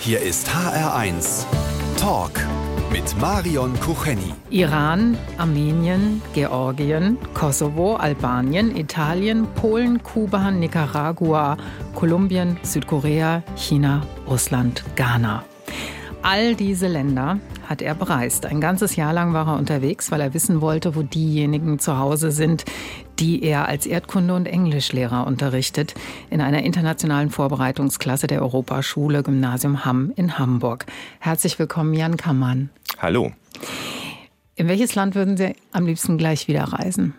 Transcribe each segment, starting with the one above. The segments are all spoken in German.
Hier ist HR1 Talk mit Marion Kucheni. Iran, Armenien, Georgien, Kosovo, Albanien, Italien, Polen, Kuba, Nicaragua, Kolumbien, Südkorea, China, Russland, Ghana. All diese Länder hat er bereist. Ein ganzes Jahr lang war er unterwegs, weil er wissen wollte, wo diejenigen zu Hause sind, die er als Erdkunde- und Englischlehrer unterrichtet, in einer internationalen Vorbereitungsklasse der Europaschule Gymnasium Hamm in Hamburg. Herzlich willkommen, Jan Kammann. Hallo. In welches Land würden Sie am liebsten gleich wieder reisen?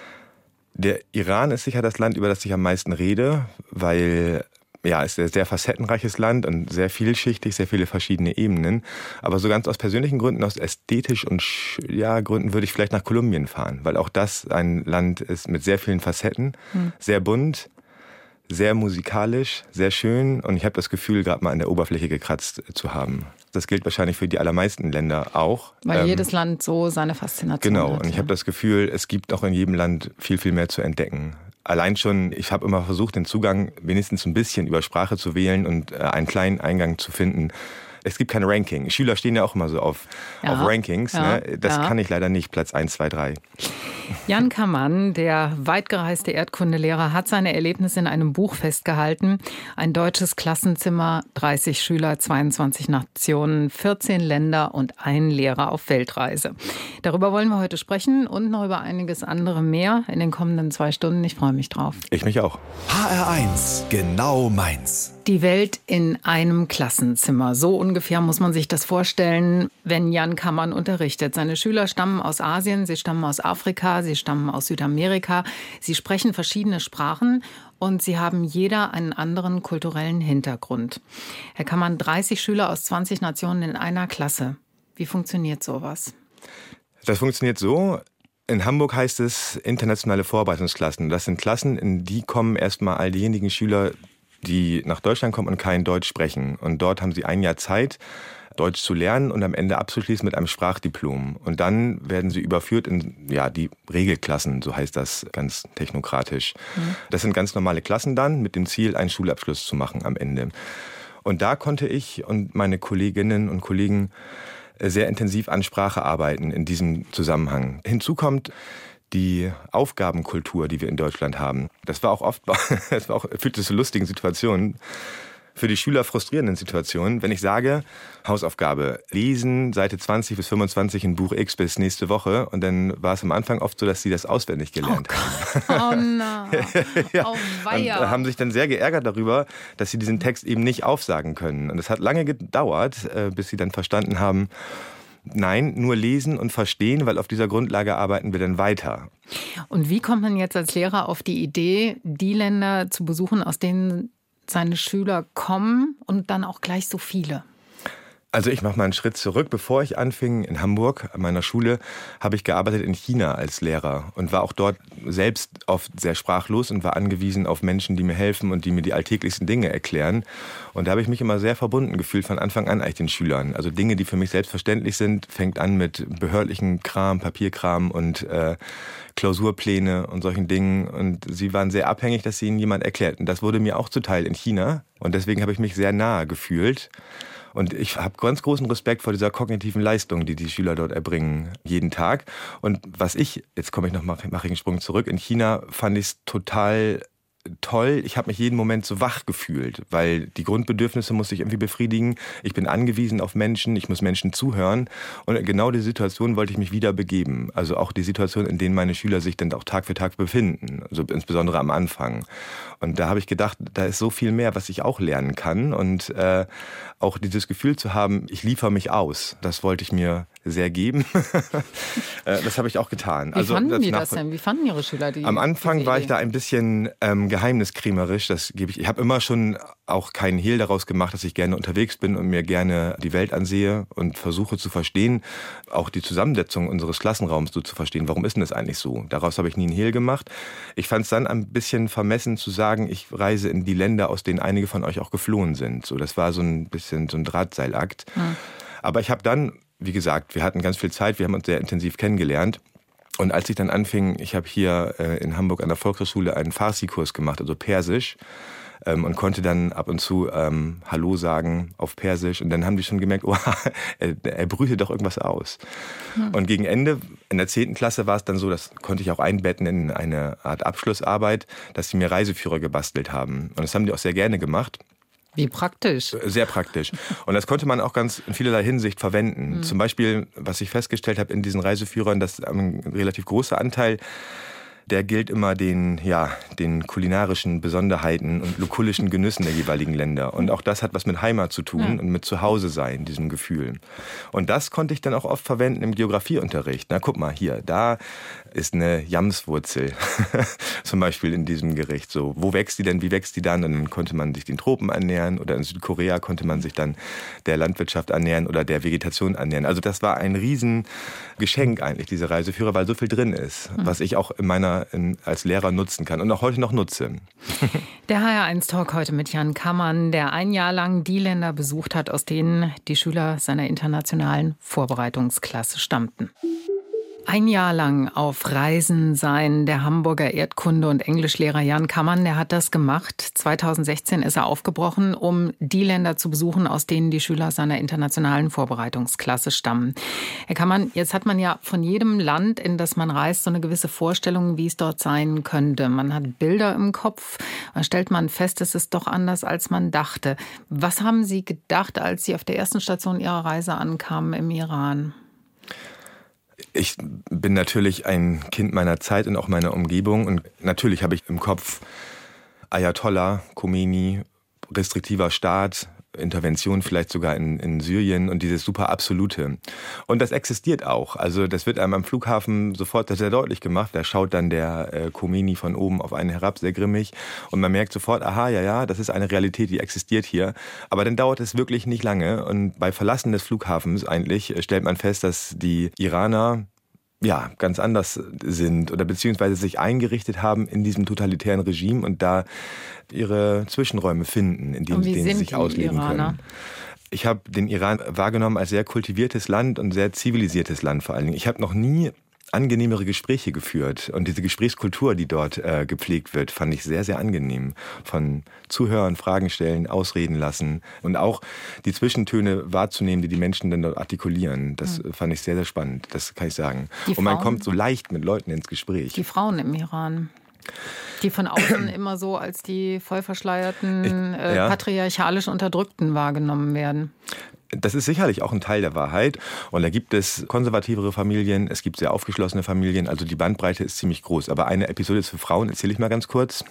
Der Iran ist sicher das Land, über das ich am meisten rede, weil es ist ein sehr facettenreiches Land und sehr vielschichtig, sehr viele verschiedene Ebenen. Aber so ganz aus persönlichen Gründen, aus ästhetisch und Gründen würde ich vielleicht nach Kolumbien fahren, weil auch das ein Land ist mit sehr vielen Facetten, sehr bunt, sehr musikalisch, sehr schön und ich habe das Gefühl, gerade mal an der Oberfläche gekratzt zu haben. Das gilt wahrscheinlich für die allermeisten Länder auch. Weil jedes Land so seine Faszination hat. Genau, und ich habe das Gefühl, es gibt auch in jedem Land viel, viel mehr zu entdecken. Allein schon, ich habe immer versucht, den Zugang wenigstens ein bisschen über Sprache zu wählen und einen kleinen Eingang zu finden. Es gibt kein Ranking. Schüler stehen ja auch immer so auf Rankings. Ja, ne? Das kann ich leider nicht, Platz 1, 2, 3. Jan Kammann, der weitgereiste Erdkundelehrer, hat seine Erlebnisse in einem Buch festgehalten. Ein deutsches Klassenzimmer, 30 Schüler, 22 Nationen, 14 Länder und ein Lehrer auf Weltreise. Darüber wollen wir heute sprechen und noch über einiges andere mehr in den kommenden 2 Stunden. Ich freue mich drauf. Ich mich auch. HR1, genau meins. Die Welt in einem Klassenzimmer. So ungefähr muss man sich das vorstellen, wenn Jan Kammann unterrichtet. Seine Schüler stammen aus Asien, sie stammen aus Afrika, sie stammen aus Südamerika. Sie sprechen verschiedene Sprachen und sie haben jeder einen anderen kulturellen Hintergrund. Herr Kammann, 30 Schüler aus 20 Nationen in einer Klasse. Wie funktioniert sowas? Das funktioniert so. In Hamburg heißt es internationale Vorbereitungsklassen. Das sind Klassen, in die kommen erstmal all diejenigen Schüler, die nach Deutschland kommen und kein Deutsch sprechen. Und dort haben sie ein Jahr Zeit, Deutsch zu lernen und am Ende abzuschließen mit einem Sprachdiplom. Und dann werden sie überführt in die Regelklassen, so heißt das ganz technokratisch. Das sind ganz normale Klassen dann mit dem Ziel, einen Schulabschluss zu machen am Ende. Und da konnte ich und meine Kolleginnen und Kollegen sehr intensiv an Sprache arbeiten in diesem Zusammenhang. Hinzu kommt die Aufgabenkultur, die wir in Deutschland haben. Das war auch führte zu lustigen Situationen, für die Schüler frustrierenden Situationen. Wenn ich sage, Hausaufgabe, lesen Seite 20 bis 25 in Buch X bis nächste Woche. Und dann war es am Anfang oft so, dass sie das auswendig gelernt haben. Oh nein, oh weia. Und haben sich dann sehr geärgert darüber, dass sie diesen Text eben nicht aufsagen können. Und es hat lange gedauert, bis sie dann verstanden haben, nein, nur lesen und verstehen, weil auf dieser Grundlage arbeiten wir dann weiter. Und wie kommt man jetzt als Lehrer auf die Idee, die Länder zu besuchen, aus denen seine Schüler kommen und dann auch gleich so viele? Also ich mache mal einen Schritt zurück. Bevor ich anfing in Hamburg an meiner Schule, habe ich gearbeitet in China als Lehrer und war auch dort selbst oft sehr sprachlos und war angewiesen auf Menschen, die mir helfen und die mir die alltäglichsten Dinge erklären. Und da habe ich mich immer sehr verbunden gefühlt von Anfang an eigentlich den Schülern. Also Dinge, die für mich selbstverständlich sind, fängt an mit behördlichen Kram, Papierkram und Klausurpläne und solchen Dingen. Und sie waren sehr abhängig, dass sie ihnen jemand erklärt. Und das wurde mir auch zuteil in China. Und deswegen habe ich mich sehr nahe gefühlt. Und ich habe ganz großen Respekt vor dieser kognitiven Leistung, die die Schüler dort erbringen, jeden Tag. Und mache ich einen Sprung zurück. In China fand ich es total toll. Ich habe mich jeden Moment so wach gefühlt, weil die Grundbedürfnisse muss ich irgendwie befriedigen. Ich bin angewiesen auf Menschen, ich muss Menschen zuhören. Und in genau die Situation wollte ich mich wieder begeben. Also auch die Situation, in denen meine Schüler sich dann auch Tag für Tag befinden. Also insbesondere am Anfang. Und da habe ich gedacht, da ist so viel mehr, was ich auch lernen kann. Und auch dieses Gefühl zu haben, ich liefere mich aus, das wollte ich mir sehr geben. Das habe ich auch getan. Wie fanden die das denn? Wie fanden Ihre Schüler die? Am Anfang war ich da ein bisschen geheimniskrämerisch. Das gebe ich. Ich habe immer schon auch keinen Hehl daraus gemacht, dass ich gerne unterwegs bin und mir gerne die Welt ansehe und versuche zu verstehen, auch die Zusammensetzung unseres Klassenraums so zu verstehen. Warum ist denn das eigentlich so? Daraus habe ich nie einen Hehl gemacht. Ich fand es dann ein bisschen vermessen zu sagen, ich reise in die Länder, aus denen einige von euch auch geflohen sind. So, das war so ein bisschen so ein Drahtseilakt. Aber ich habe dann, wie gesagt, wir hatten ganz viel Zeit, wir haben uns sehr intensiv kennengelernt. Und als ich dann anfing, ich habe hier in Hamburg an der Volkshochschule einen Farsi-Kurs gemacht, also Persisch. und konnte dann ab und zu Hallo sagen auf Persisch. Und dann haben die schon gemerkt, oh, er brüte doch irgendwas aus. Und gegen Ende, in der 10. Klasse war es dann so, das konnte ich auch einbetten in eine Art Abschlussarbeit, dass sie mir Reiseführer gebastelt haben. Und das haben die auch sehr gerne gemacht. Wie praktisch. Sehr praktisch. Und das konnte man auch ganz in vielerlei Hinsicht verwenden. Zum Beispiel, was ich festgestellt habe in diesen Reiseführern, dass ein relativ großer Anteil, der gilt immer den kulinarischen Besonderheiten und lukullischen Genüssen der jeweiligen Länder. Und auch das hat was mit Heimat zu tun und mit Zuhause sein, diesem Gefühl. Und das konnte ich dann auch oft verwenden im Geografieunterricht. Na, guck mal, hier, da ist eine Jamswurzel, zum Beispiel in diesem Gericht. So, wo wächst die denn, wie wächst die dann? Und dann konnte man sich den Tropen annähern oder in Südkorea konnte man sich dann der Landwirtschaft annähern oder der Vegetation annähern. Also das war ein Riesengeschenk eigentlich, diese Reiseführer, weil so viel drin ist, was ich auch als Lehrer nutzen kann und auch heute noch nutze. Der HR1-Talk heute mit Jan Kammann, der ein Jahr lang die Länder besucht hat, aus denen die Schüler seiner internationalen Vorbereitungsklasse stammten. Ein Jahr lang auf Reisen sein, der Hamburger Erdkunde- und Englischlehrer Jan Kammann, der hat das gemacht. 2016 ist er aufgebrochen, um die Länder zu besuchen, aus denen die Schüler seiner internationalen Vorbereitungsklasse stammen. Herr Kammann, jetzt hat man ja von jedem Land, in das man reist, so eine gewisse Vorstellung, wie es dort sein könnte. Man hat Bilder im Kopf, dann stellt man fest, es ist doch anders, als man dachte. Was haben Sie gedacht, als Sie auf der ersten Station Ihrer Reise ankamen im Iran? Ich bin natürlich ein Kind meiner Zeit und auch meiner Umgebung. Und natürlich habe ich im Kopf Ayatollah, Khomeini, restriktiver Staat, Intervention vielleicht sogar in Syrien und dieses super Absolute. Und das existiert auch. Also das wird einem am Flughafen sofort sehr deutlich gemacht. Da schaut dann der Khomeini von oben auf einen herab, sehr grimmig. Und man merkt sofort, aha, ja, das ist eine Realität, die existiert hier. Aber dann dauert es wirklich nicht lange. Und bei Verlassen des Flughafens eigentlich stellt man fest, dass die Iraner ganz anders sind oder beziehungsweise sich eingerichtet haben in diesem totalitären Regime und da ihre Zwischenräume finden, in denen sie sich ausleben können. Ich habe den Iran wahrgenommen als sehr kultiviertes Land und sehr zivilisiertes Land vor allen Dingen. Ich habe noch nie angenehmere Gespräche geführt. Und diese Gesprächskultur, die dort gepflegt wird, fand ich sehr, sehr angenehm. Von Zuhören, Fragen stellen, ausreden lassen und auch die Zwischentöne wahrzunehmen, die Menschen dann dort artikulieren. Das fand ich sehr, sehr spannend, das kann ich sagen. Und man kommt so leicht mit Leuten ins Gespräch. Die Frauen im Iran, die von außen immer so als die vollverschleierten, patriarchalisch Unterdrückten wahrgenommen werden. Das ist sicherlich auch ein Teil der Wahrheit. Und da gibt es konservativere Familien, es gibt sehr aufgeschlossene Familien. Also die Bandbreite ist ziemlich groß. Aber eine Episode für Frauen erzähle ich mal ganz kurz.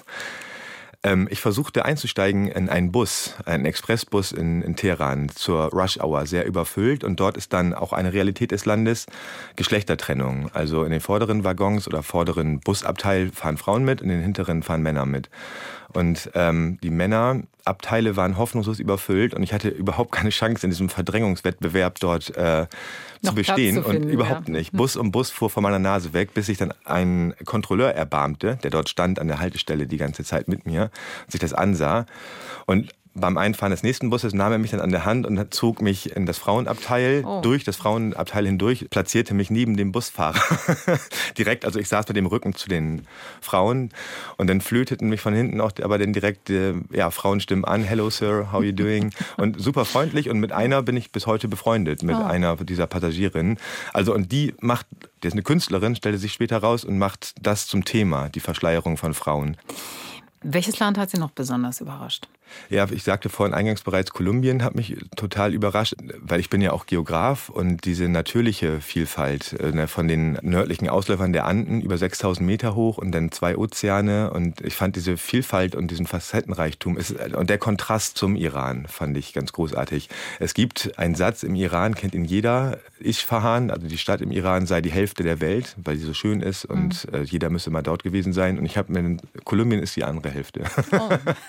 Ich versuchte einzusteigen in einen Bus, einen Expressbus in Teheran zur Rush Hour, sehr überfüllt. Und dort ist dann auch eine Realität des Landes, Geschlechtertrennung. Also in den vorderen Waggons oder vorderen Busabteil fahren Frauen mit, in den hinteren fahren Männer mit. Und die Männerabteile waren hoffnungslos überfüllt und ich hatte überhaupt keine Chance, in diesem Verdrängungswettbewerb dort zu bestehen. Und überhaupt nicht. Bus um Bus fuhr von meiner Nase weg, bis sich dann ein Kontrolleur erbarmte, der dort stand an der Haltestelle die ganze Zeit mit mir, sich das ansah. Und beim Einfahren des nächsten Busses nahm er mich dann an der Hand und zog mich in das Frauenabteil, durch das Frauenabteil hindurch, platzierte mich neben dem Busfahrer. Direkt, also ich saß mit dem Rücken zu den Frauen und dann flöteten mich von hinten auch aber dann direkt Frauenstimmen an. Hello Sir, how are you doing? Und super freundlich und mit einer bin ich bis heute befreundet, mit einer dieser Passagierinnen. Also und die ist eine Künstlerin, stellte sich später raus und macht das zum Thema, die Verschleierung von Frauen. Welches Land hat Sie noch besonders überrascht? Ja, ich sagte vorhin eingangs bereits, Kolumbien hat mich total überrascht, weil ich bin ja auch Geograf und diese natürliche Vielfalt von den nördlichen Ausläufern der Anden über 6000 Meter hoch und dann 2 Ozeane und ich fand diese Vielfalt und diesen Facettenreichtum und der Kontrast zum Iran fand ich ganz großartig. Es gibt einen Satz im Iran, kennt ihn jeder, Isfahan, also die Stadt im Iran sei die Hälfte der Welt, weil sie so schön ist und jeder müsse mal dort gewesen sein und Kolumbien ist die andere Hälfte. Oh.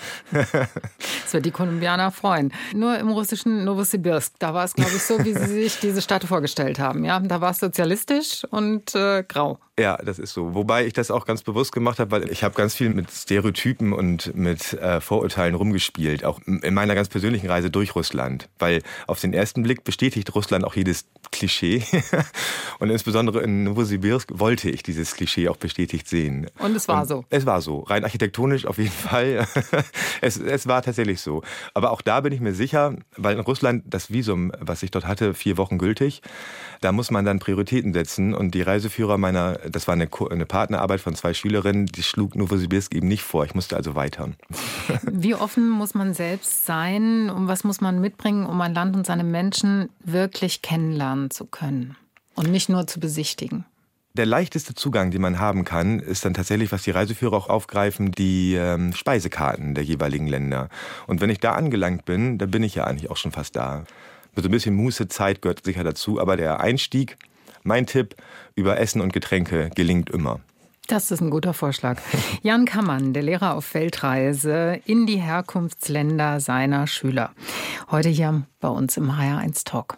Das wird die Kolumbianer freuen. Nur im russischen Novosibirsk, da war es, glaube ich, so, wie Sie sich diese Stadt vorgestellt haben. Ja, da war es sozialistisch und grau. Ja, das ist so. Wobei ich das auch ganz bewusst gemacht habe, weil ich habe ganz viel mit Stereotypen und mit Vorurteilen rumgespielt, auch in meiner ganz persönlichen Reise durch Russland. Weil auf den ersten Blick bestätigt Russland auch jedes Klischee. Und insbesondere in Novosibirsk wollte ich dieses Klischee auch bestätigt sehen. Und es war so? Es war so. Rein architektonisch auf jeden Fall. Es war tatsächlich so. Aber auch da bin ich mir sicher, weil in Russland das Visum, was ich dort hatte, 4 Wochen gültig, da muss man dann Prioritäten setzen. Und die Reiseführer das war eine Partnerarbeit von 2 Schülerinnen, die schlug Novosibirsk eben nicht vor. Ich musste also weiter. Wie offen muss man selbst sein und was muss man mitbringen, um ein Land und seine Menschen wirklich kennenlernen zu können und nicht nur zu besichtigen? Der leichteste Zugang, den man haben kann, ist dann tatsächlich, was die Reiseführer auch aufgreifen, die Speisekarten der jeweiligen Länder. Und wenn ich da angelangt bin, dann bin ich ja eigentlich auch schon fast da. So ein bisschen Muße, Zeit gehört sicher dazu, aber der Einstieg, mein Tipp, über Essen und Getränke gelingt immer. Das ist ein guter Vorschlag. Jan Kammann, der Lehrer auf Weltreise in die Herkunftsländer seiner Schüler. Heute hier bei uns im HR1 Talk.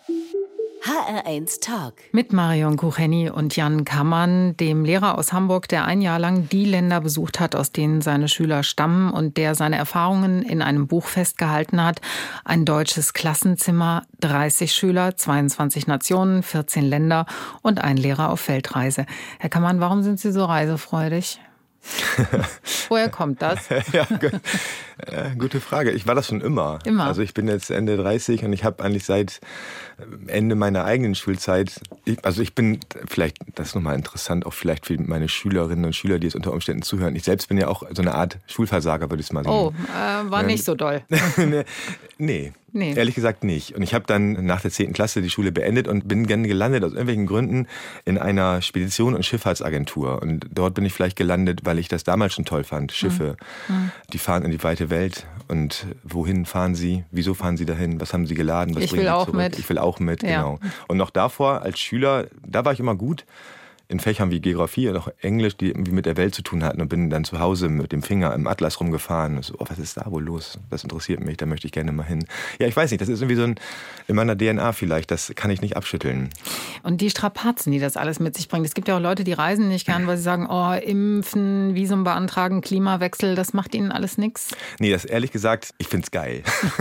HR1 Talk. Mit Marion Kucheni und Jan Kammann, dem Lehrer aus Hamburg, der ein Jahr lang die Länder besucht hat, aus denen seine Schüler stammen und der seine Erfahrungen in einem Buch festgehalten hat. Ein deutsches Klassenzimmer, 30 Schüler, 22 Nationen, 14 Länder und ein Lehrer auf Weltreise. Herr Kammann, warum sind Sie so reisefreudig? Woher kommt das? Ja, gute Frage. Ich war das schon immer. Also ich bin jetzt Ende 30 und ich habe eigentlich seit Ende meiner eigenen Schulzeit, ich bin, vielleicht, das ist nochmal interessant, auch vielleicht für meine Schülerinnen und Schüler, die jetzt unter Umständen zuhören. Ich selbst bin ja auch so eine Art Schulversager, würde ich es mal sagen. Oh, war nicht so doll. Nee. Ehrlich gesagt nicht. Und ich habe dann nach der 10. Klasse die Schule beendet und bin gerne gelandet, aus irgendwelchen Gründen, in einer Spedition- und Schifffahrtsagentur. Und dort bin ich vielleicht gelandet, weil ich das damals schon toll fand. Schiffe, die fahren in die weite Welt. Und wohin fahren sie? Wieso fahren sie dahin? Was haben sie geladen? Was ich will auch zurück? mit. Ich will auch mit, ja. Genau. Und noch davor, als Schüler, da war ich immer gut in Fächern wie Geografie und auch Englisch, die irgendwie mit der Welt zu tun hatten, und bin dann zu Hause mit dem Finger im Atlas rumgefahren. Und so, was ist da wohl los? Das interessiert mich, da möchte ich gerne mal hin. Ja, ich weiß nicht, das ist irgendwie so in meiner DNA vielleicht, das kann ich nicht abschütteln. Und die Strapazen, die das alles mit sich bringt. Es gibt ja auch Leute, die reisen nicht gern, weil sie sagen, Impfen, Visum beantragen, Klimawechsel, das macht ihnen alles nichts. Nee, das ehrlich gesagt, ich find's geil.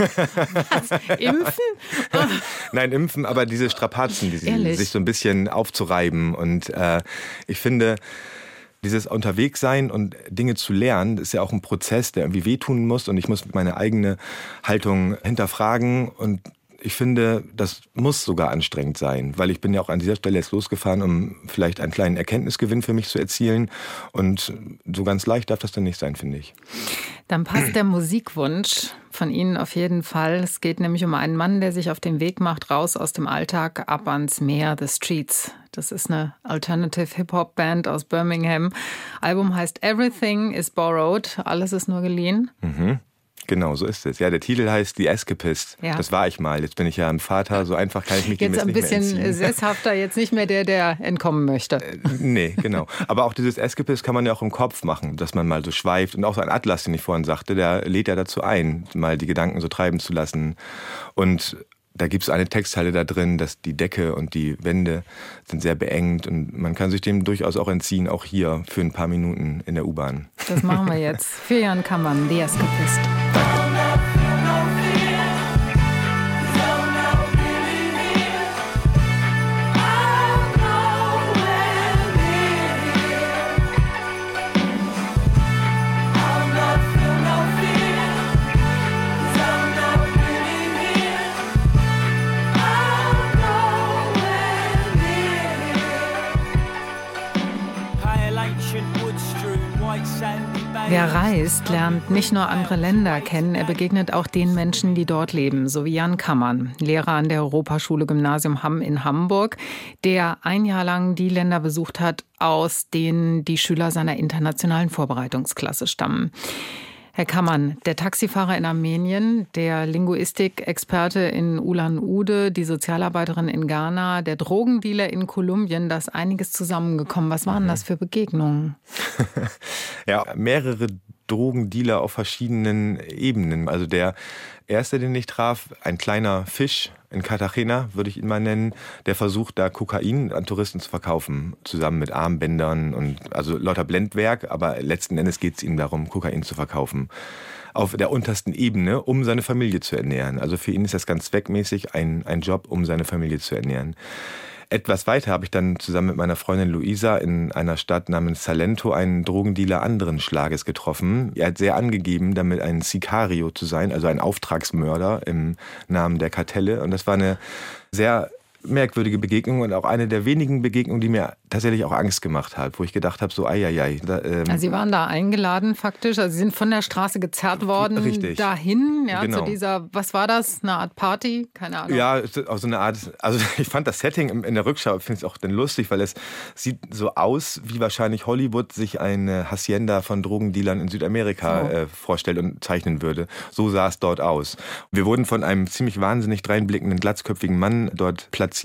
Was? Impfen? Nein, impfen, aber diese Strapazen, sich so ein bisschen aufzureiben und ich finde, dieses Unterwegssein und Dinge zu lernen, ist ja auch ein Prozess, der irgendwie wehtun muss und ich muss meine eigene Haltung hinterfragen und ich finde, das muss sogar anstrengend sein, weil ich bin ja auch an dieser Stelle jetzt losgefahren, um vielleicht einen kleinen Erkenntnisgewinn für mich zu erzielen und so ganz leicht darf das dann nicht sein, finde ich. Dann passt der Musikwunsch von Ihnen auf jeden Fall. Es geht nämlich um einen Mann, der sich auf den Weg macht, raus aus dem Alltag, ab ans Meer, The Streets. Das ist eine Alternative Hip-Hop-Band aus Birmingham. Album heißt Everything is Borrowed, alles ist nur geliehen. Mhm. Genau, so ist es. Ja, der Titel heißt The Escapist. Ja. Das war ich mal. Jetzt bin ich ja ein Vater. So einfach kann ich mich dem jetzt nicht mehr entziehen. Jetzt ein bisschen sesshafter, jetzt nicht mehr der entkommen möchte. Nee, genau. Aber auch dieses Escapist kann man ja auch im Kopf machen, dass man mal so schweift. Und auch so ein Atlas, den ich vorhin sagte, der lädt ja dazu ein, mal die Gedanken so treiben zu lassen. Und da gibt es eine Textzeile da drin, dass die Decke und die Wände sind sehr beengt und man kann sich dem durchaus auch entziehen, auch hier für ein paar Minuten in der U-Bahn. Das machen wir jetzt. Für Jan Kammann, The Escapist. Wer reist, lernt nicht nur andere Länder kennen, er begegnet auch den Menschen, die dort leben, so wie Jan Kammann, Lehrer an der Europaschule Gymnasium Hamm in Hamburg, der ein Jahr lang die Länder besucht hat, aus denen die Schüler seiner internationalen Vorbereitungsklasse stammen. Herr Kammann, der Taxifahrer in Armenien, der Linguistikexperte in Ulan-Ude, die Sozialarbeiterin in Ghana, der Drogendealer in Kolumbien, da ist einiges zusammengekommen. Was waren das für Begegnungen? Ja, mehrere Drogendealer auf verschiedenen Ebenen. Also der erste, den ich traf, ein kleiner Fisch in Cartagena, würde ich ihn mal nennen, der versucht, da Kokain an Touristen zu verkaufen, zusammen mit Armbändern und also lauter Blendwerk, aber letzten Endes geht es ihm darum, Kokain zu verkaufen. Auf der untersten Ebene, um seine Familie zu ernähren. Also für ihn ist das ganz zweckmäßig ein Job, um seine Familie zu ernähren. Etwas weiter habe ich dann zusammen mit meiner Freundin Luisa in einer Stadt namens Salento einen Drogendealer anderen Schlages getroffen. Er hat sehr angegeben, damit ein Sicario zu sein, also ein Auftragsmörder im Namen der Kartelle. Und das war eine sehr merkwürdige Begegnung und auch eine der wenigen Begegnungen, die mir tatsächlich auch Angst gemacht hat, wo ich gedacht habe, so eieiei. Also Sie waren da eingeladen faktisch, also Sie sind von der Straße gezerrt worden, richtig, dahin, ja, genau. Zu dieser, was war das, eine Art Party? Keine Ahnung. Ja, auch so eine Art, also ich fand das Setting in der Rückschau, finde ich auch dann lustig, weil es sieht so aus, wie wahrscheinlich Hollywood sich eine Hacienda von Drogendealern in Südamerika vorstellt und zeichnen würde. So sah es dort aus. Wir wurden von einem ziemlich wahnsinnig dreinblickenden, glatzköpfigen Mann dort platziert.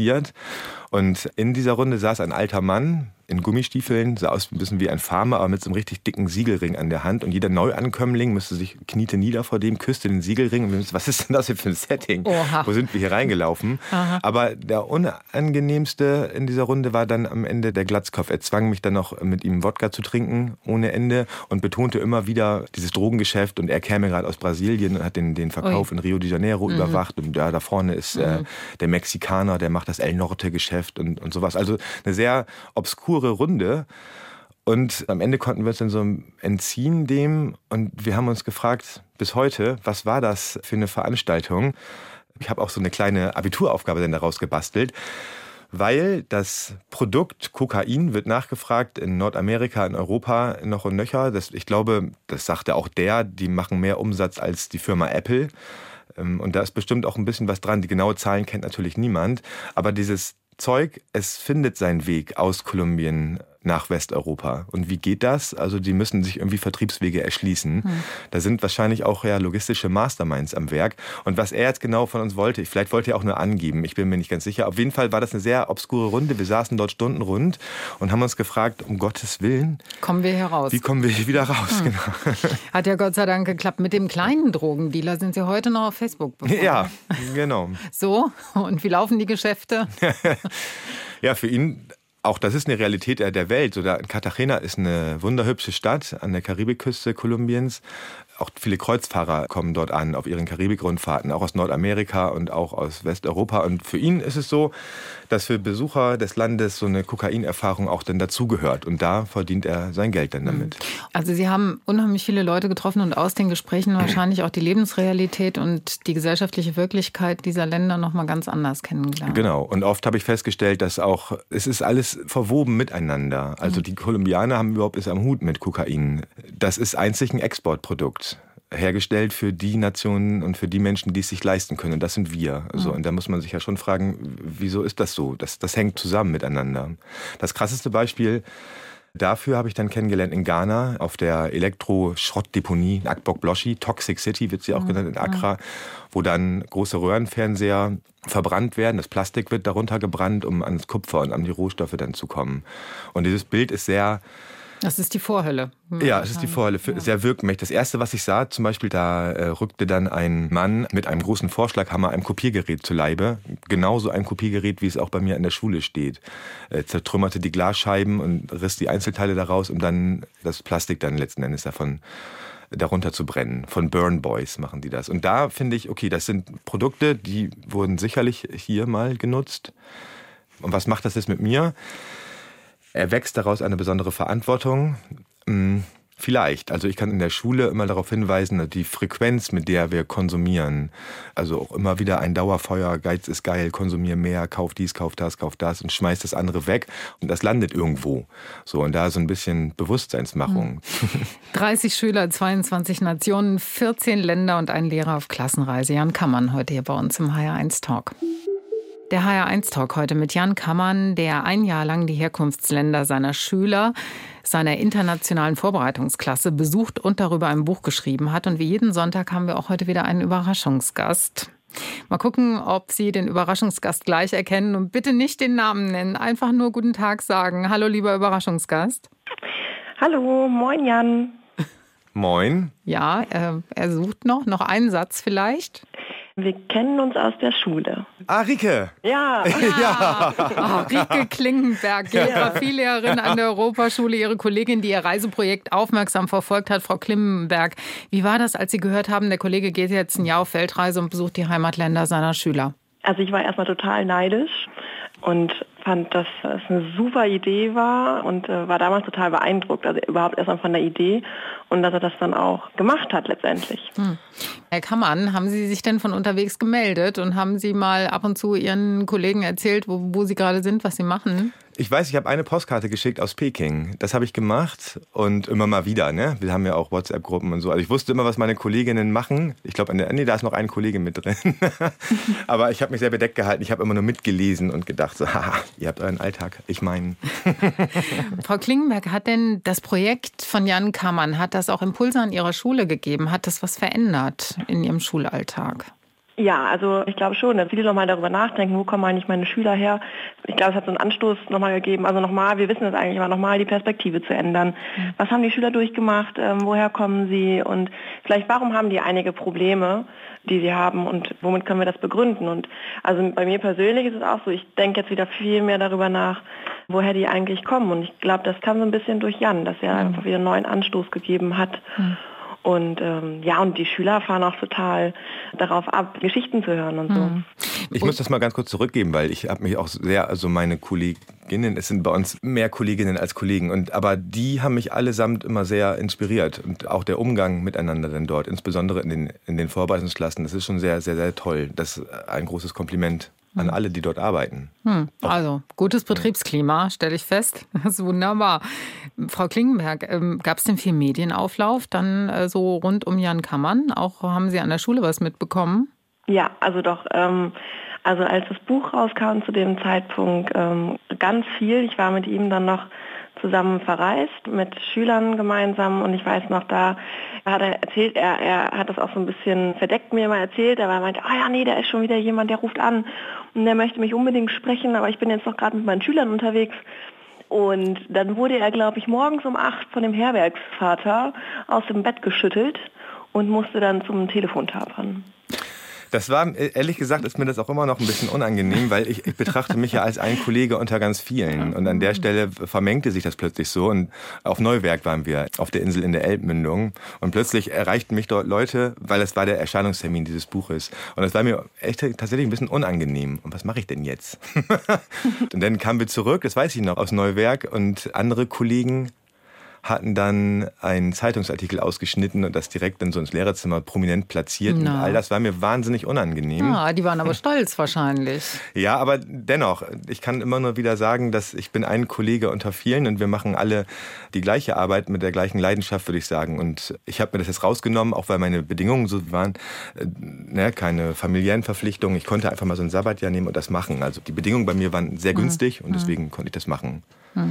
Und in dieser Runde saß ein alter Mann in Gummistiefeln, sah aus ein bisschen wie ein Farmer, aber mit so einem richtig dicken Siegelring an der Hand. Und jeder Neuankömmling kniete nieder vor dem, küsste den Siegelring. Und wir müssen, was ist denn das hier für ein Setting? Oha. Wo sind wir hier reingelaufen? Aha. Aber der unangenehmste in dieser Runde war dann am Ende der Glatzkopf. Er zwang mich dann noch mit ihm Wodka zu trinken, ohne Ende. Und betonte immer wieder dieses Drogengeschäft. Und er käme gerade aus Brasilien und hat den Verkauf in Rio de Janeiro überwacht. Und da vorne ist der Mexikaner, der macht das El Norte-Geschäft und sowas. Also eine sehr obskure Runde. Und am Ende konnten wir uns dann so entziehen dem. Und wir haben uns gefragt, bis heute, was war das für eine Veranstaltung? Ich habe auch so eine kleine Abituraufgabe dann daraus gebastelt. Weil das Produkt Kokain wird nachgefragt in Nordamerika, in Europa noch und nöcher. Ich glaube, das sagte auch die machen mehr Umsatz als die Firma Apple. Und da ist bestimmt auch ein bisschen was dran. Die genaue Zahlen kennt natürlich niemand. Aber dieses Zeug, es findet seinen Weg aus Kolumbien nach Westeuropa. Und wie geht das? Also die müssen sich irgendwie Vertriebswege erschließen. Da sind wahrscheinlich auch logistische Masterminds am Werk. Und was er jetzt genau von uns wollte, vielleicht wollte er auch nur angeben, ich bin mir nicht ganz sicher. Auf jeden Fall war das eine sehr obskure Runde. Wir saßen dort stundenrund und haben uns gefragt, um Gottes Willen, kommen wir hier raus? Wie kommen wir hier wieder raus? Genau. Hat ja Gott sei Dank geklappt. Mit dem kleinen Drogendealer sind Sie heute noch auf Facebook befreundet. Ja, genau. So, und wie laufen die Geschäfte? Ja, für ihn, auch das ist eine Realität der Welt. Cartagena ist eine wunderhübsche Stadt an der Karibikküste Kolumbiens. Auch viele Kreuzfahrer kommen dort an auf ihren Karibik-Rundfahrten, auch aus Nordamerika und auch aus Westeuropa. Und für ihn ist es so, dass für Besucher des Landes so eine Kokainerfahrung auch dann dazugehört. Und da verdient er sein Geld dann damit. Also Sie haben unheimlich viele Leute getroffen und aus den Gesprächen wahrscheinlich auch die Lebensrealität und die gesellschaftliche Wirklichkeit dieser Länder noch mal ganz anders kennengelernt. Genau. Und oft habe ich festgestellt, dass es ist alles verwoben miteinander. Also die Kolumbianer haben überhaupt es am Hut mit Kokain. Das ist einzig ein Exportprodukt. Hergestellt für die Nationen und für die Menschen, die es sich leisten können. Und das sind wir. Also, und da muss man sich ja schon fragen, wieso ist das so? Das hängt zusammen miteinander. Das krasseste Beispiel dafür habe ich dann kennengelernt in Ghana auf der Elektroschrottdeponie Akbok-Bloshi, Toxic City wird sie auch genannt in Accra, wo dann große Röhrenfernseher verbrannt werden. Das Plastik wird darunter gebrannt, um ans Kupfer und an die Rohstoffe dann zu kommen. Und dieses Bild ist sehr... Das ist die Vorhölle. Ja, es ist die Vorhölle, sehr wirkmächtig. Das Erste, was ich sah, zum Beispiel, da rückte dann ein Mann mit einem großen Vorschlaghammer einem Kopiergerät zu Leibe. Genauso ein Kopiergerät, wie es auch bei mir in der Schule steht. Zertrümmerte die Glasscheiben und riss die Einzelteile daraus, um dann das Plastik dann letzten Endes darunter zu brennen. Von Burn Boys machen die das. Und da finde ich, okay, das sind Produkte, die wurden sicherlich hier mal genutzt. Und was macht das jetzt mit mir? Erwächst daraus eine besondere Verantwortung? Vielleicht. Also ich kann in der Schule immer darauf hinweisen, die Frequenz, mit der wir konsumieren, also auch immer wieder ein Dauerfeuer, Geiz ist geil, konsumier mehr, kauf dies, kauf das und schmeiß das andere weg. Und das landet irgendwo. So, und da so ein bisschen Bewusstseinsmachung. 30 Schüler, 22 Nationen, 14 Länder und ein Lehrer auf Klassenreise. Jan Kammann heute hier bei uns im HR1 Talk. Der HR1 Talk heute mit Jan Kammann, der ein Jahr lang die Herkunftsländer seiner Schüler, seiner internationalen Vorbereitungsklasse besucht und darüber ein Buch geschrieben hat. Und wie jeden Sonntag haben wir auch heute wieder einen Überraschungsgast. Mal gucken, ob Sie den Überraschungsgast gleich erkennen und bitte nicht den Namen nennen, einfach nur guten Tag sagen. Hallo, lieber Überraschungsgast. Hallo, moin Jan. Moin. Ja, er sucht noch einen Satz vielleicht. Wir kennen uns aus der Schule. Ah, Rike! Ja. Ja. Oh, Rike Klingenberg, Geografielehrerin an der Europaschule, ihre Kollegin, die ihr Reiseprojekt aufmerksam verfolgt hat, Frau Klingenberg. Wie war das, als Sie gehört haben, der Kollege geht jetzt ein Jahr auf Weltreise und besucht die Heimatländer seiner Schüler? Also ich war erstmal total neidisch und fand, dass es eine super Idee war und war damals total beeindruckt. Also überhaupt erstmal von der Idee und dass er das dann auch gemacht hat letztendlich. Herr Kammann, haben Sie sich denn von unterwegs gemeldet und haben Sie mal ab und zu Ihren Kollegen erzählt, wo Sie gerade sind, was Sie machen? Ich weiß, ich habe eine Postkarte geschickt aus Peking. Das habe ich gemacht und immer mal wieder. Ne? Wir haben ja auch WhatsApp-Gruppen und so. Also ich wusste immer, was meine Kolleginnen machen. Ich glaube, da ist noch ein Kollege mit drin. Aber ich habe mich sehr bedeckt gehalten. Ich habe immer nur mitgelesen und gedacht, so, haha, ihr habt euren Alltag, ich meinen. Frau Klingenberg, hat denn das Projekt von Jan Kammann, hat das auch Impulse an Ihrer Schule gegeben? Hat das was verändert in Ihrem Schulalltag? Ja, also ich glaube schon, dass viele nochmal darüber nachdenken, wo kommen eigentlich meine Schüler her. Ich glaube, es hat so einen Anstoß nochmal gegeben, also nochmal, wir wissen es eigentlich, aber nochmal die Perspektive zu ändern. Was haben die Schüler durchgemacht, woher kommen sie und vielleicht warum haben die einige Probleme, die sie haben und womit können wir das begründen. Und also bei mir persönlich ist es auch so, ich denke jetzt wieder viel mehr darüber nach, woher die eigentlich kommen. Und ich glaube, das kam so ein bisschen durch Jan, dass er einfach wieder einen neuen Anstoß gegeben hat. Und und die Schüler fahren auch total darauf ab, Geschichten zu hören und so. Ich muss das mal ganz kurz zurückgeben, weil ich habe mich auch sehr, also meine Kolleginnen, es sind bei uns mehr Kolleginnen als Kollegen, aber die haben mich allesamt immer sehr inspiriert und auch der Umgang miteinander dann dort, insbesondere in den Vorbereitungsklassen, das ist schon sehr, sehr, sehr toll. Das ist ein großes Kompliment an alle, die dort arbeiten. Also, gutes Betriebsklima, stelle ich fest. Das ist wunderbar. Frau Klingenberg, gab es denn viel Medienauflauf dann so rund um Jan Kammann? Auch haben Sie an der Schule was mitbekommen? Ja, also doch. Also als das Buch rauskam zu dem Zeitpunkt ganz viel. Ich war mit ihm dann noch zusammen verreist, mit Schülern gemeinsam und ich weiß noch, da hat er erzählt, er hat das auch so ein bisschen verdeckt mir mal erzählt, aber er meinte, da ist schon wieder jemand, der ruft an und der möchte mich unbedingt sprechen, aber ich bin jetzt noch gerade mit meinen Schülern unterwegs. Und dann wurde er, glaube ich, morgens um 8 von dem Herbergsvater aus dem Bett geschüttelt und musste dann zum Telefon tapern. Das war, ehrlich gesagt, ist mir das auch immer noch ein bisschen unangenehm, weil ich betrachte mich ja als ein Kollege unter ganz vielen. Und an der Stelle vermengte sich das plötzlich so. Und auf Neuwerk waren wir, auf der Insel in der Elbmündung. Und plötzlich erreichten mich dort Leute, weil es war der Erscheinungstermin dieses Buches. Und das war mir echt tatsächlich ein bisschen unangenehm. Und was mache ich denn jetzt? Und dann kamen wir zurück, das weiß ich noch, aus Neuwerk. Und andere Kollegen hatten dann einen Zeitungsartikel ausgeschnitten und das direkt dann so ins Lehrerzimmer prominent platziert. Und all das war mir wahnsinnig unangenehm. Ja, die waren aber stolz wahrscheinlich. Ja, aber dennoch, ich kann immer nur wieder sagen, dass ich bin ein Kollege unter vielen und wir machen alle die gleiche Arbeit mit der gleichen Leidenschaft, würde ich sagen. Und ich habe mir das jetzt rausgenommen, auch weil meine Bedingungen so waren, keine familiären Verpflichtungen. Ich konnte einfach mal so ein Sabbatjahr nehmen und das machen. Also die Bedingungen bei mir waren sehr günstig und deswegen konnte ich das machen.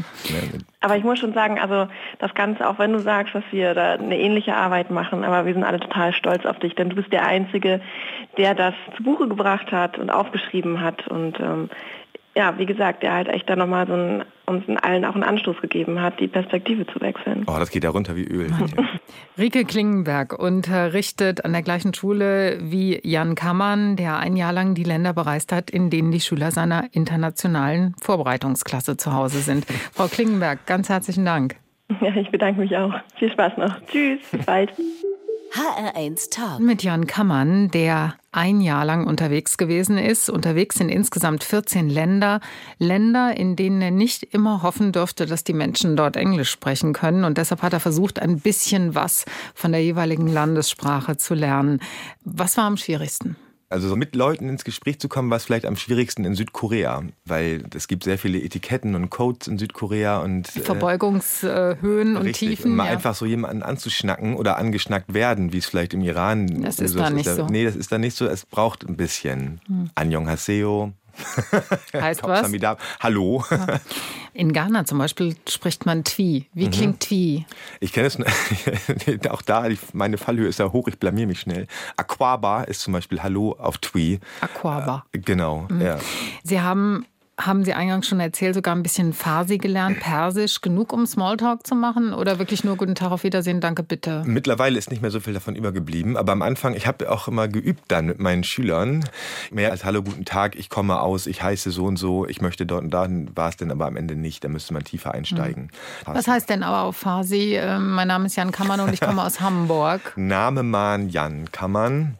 Aber ich muss schon sagen, also das Ganze, auch wenn du sagst, dass wir da eine ähnliche Arbeit machen, aber wir sind alle total stolz auf dich, denn du bist der Einzige, der das zu Buche gebracht hat und aufgeschrieben hat und wie gesagt, der halt echt da nochmal uns allen auch einen Anstoß gegeben hat, die Perspektive zu wechseln. Oh, das geht ja runter wie Öl. Rike Klingenberg unterrichtet an der gleichen Schule wie Jan Kammann, der ein Jahr lang die Länder bereist hat, in denen die Schüler seiner internationalen Vorbereitungsklasse zu Hause sind. Frau Klingenberg, ganz herzlichen Dank. Ja, ich bedanke mich auch. Viel Spaß noch. Tschüss, bis bald. HR1 Talk. Mit Jan Kammann, der ein Jahr lang unterwegs gewesen ist. Unterwegs in insgesamt 14 Länder. Länder, in denen er nicht immer hoffen dürfte, dass die Menschen dort Englisch sprechen können. Und deshalb hat er versucht, ein bisschen was von der jeweiligen Landessprache zu lernen. Was war am schwierigsten? Also mit Leuten ins Gespräch zu kommen, war es vielleicht am schwierigsten in Südkorea, weil es gibt sehr viele Etiketten und Codes in Südkorea und Verbeugungshöhen und Tiefen. Und mal einfach so jemanden anzuschnacken oder angeschnackt werden, wie es vielleicht im Iran. Das ist da nicht so. Nee, das ist da nicht so. Es braucht ein bisschen. Annyeonghaseyo. Heißt was? Hallo. In Ghana zum Beispiel spricht man Twi. Wie klingt Twi? Ich kenne es, auch da, meine Fallhöhe ist ja hoch, ich blamier mich schnell. Aquaba ist zum Beispiel Hallo auf Twi. Aquaba. Genau, ja. Sie haben haben Sie eingangs schon erzählt, sogar ein bisschen Farsi gelernt, Persisch, genug um Smalltalk zu machen oder wirklich nur guten Tag, auf Wiedersehen, danke, bitte? Mittlerweile ist nicht mehr so viel davon übergeblieben, aber am Anfang, ich habe auch immer geübt dann mit meinen Schülern. Mehr als hallo, guten Tag, ich komme aus, ich heiße so und so, ich möchte dort und da, war es dann aber am Ende nicht, da müsste man tiefer einsteigen. Was heißt denn aber auf Farsi? Mein Name ist Jan Kamman und ich komme aus Hamburg. Name man Jan Kamman.